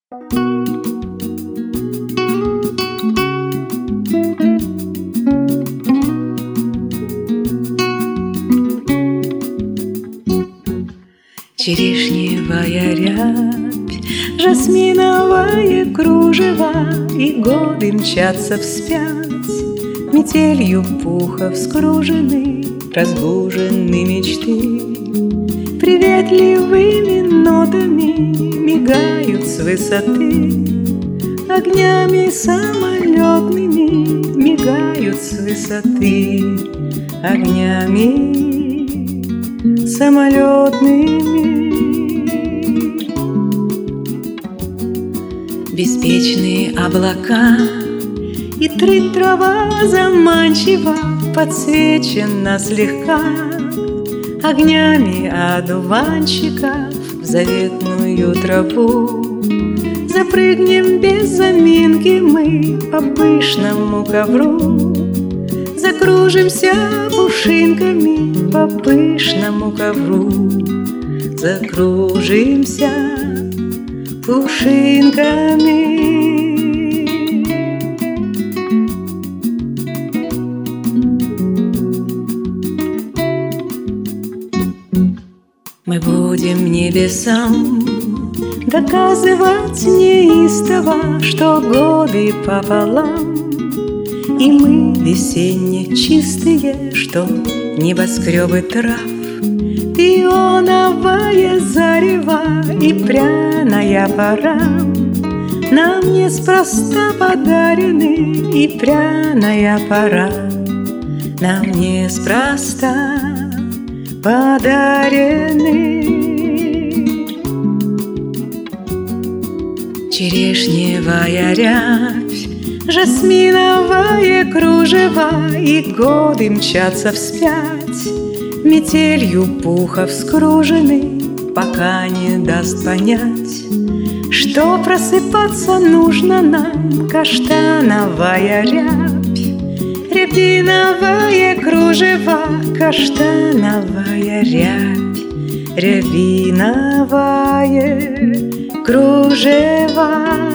Черешневая рябь, жасминовое кружево, и годы мчатся вспять, метелью пуха вскружены, разбужены мечты. Приветливыми нотами мигают с высоты, огнями самолетными мигают с высоты, огнями самолетными. Беспечные облака и трынь трава заманчиво подсвечена слегка огнями одуванчиков в заветную тропу. Запрыгнем без заминки мы по пышному ковру, закружимся пушинками по пышному ковру, закружимся пушинками. Мы будем небесам доказывать неистово, что годы пополам, и мы весенне чистые, что небоскребы трав, пионовое зарево и пряная пора нам неспроста подарены, и пряная пора нам неспроста подарены. Черешневая рябь, жасминовое кружево, и годы мчатся вспять, метелью пуха вскружены, пока не даст понять, что просыпаться нужно нам. Каштановая рябь, рябиновое кружево, каштановая рябь, рябиновое кружево.